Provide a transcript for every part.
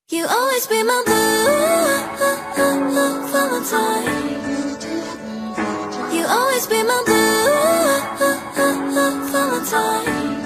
You always be my blue Valentine. You always be my blue Valentine.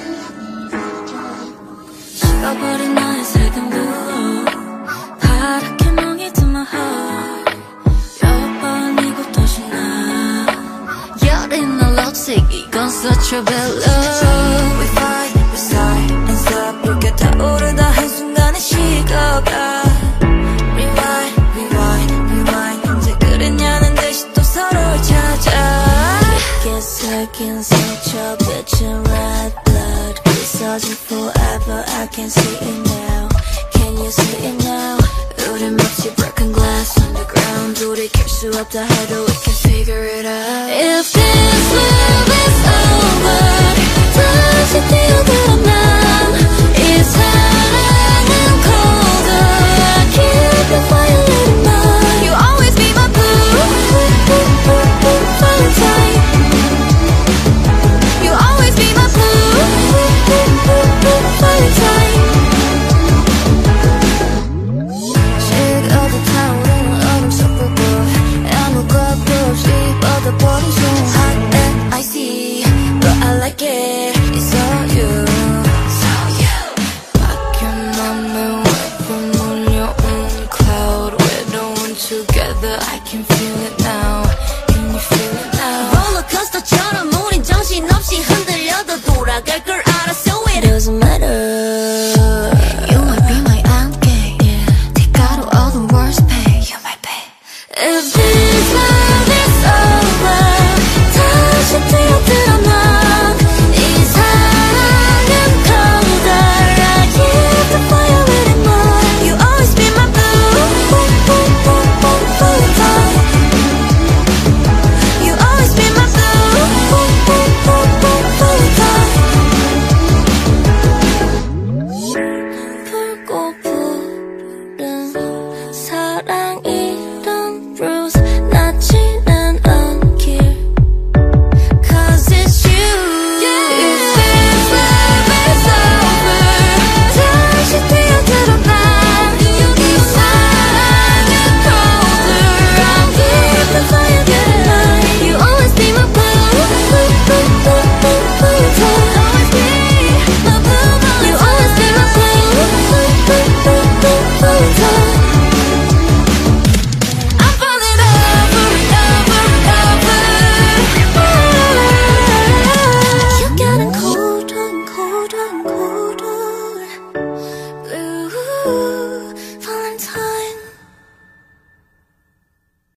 식어버린 나의 색은 blue 파랗게 멍이 든 my heart. 몇 번이고 또 신나 여린 너 lipstick 이건 such a bad love. We fight, we sigh and stop 붉게 타오르다 한순간에 식어가. Rewind, rewind, rewind 언제 그랬냐는 듯이 또 서로를 찾아. 새긴 such a bitch in red blood. 있어진 forever I can see it now. Can you see it now? 우린 마치 broken glass underground. 돌이킬 수 없다 해도 we can figure it out. If this love is over 다시 뛰어들어 난 이 사랑은 colder. I keep you violating mine. You always be my blue Valentine. You always be my blue Valentine. 식어도 타오르는 얼음 속 불꽃 아무것도 없이 뻗어버린 손. Hot and icy but I like it. It's all you, it's all you. 막힌 맘에 weather 몰려온 cloud. We're the one together I can feel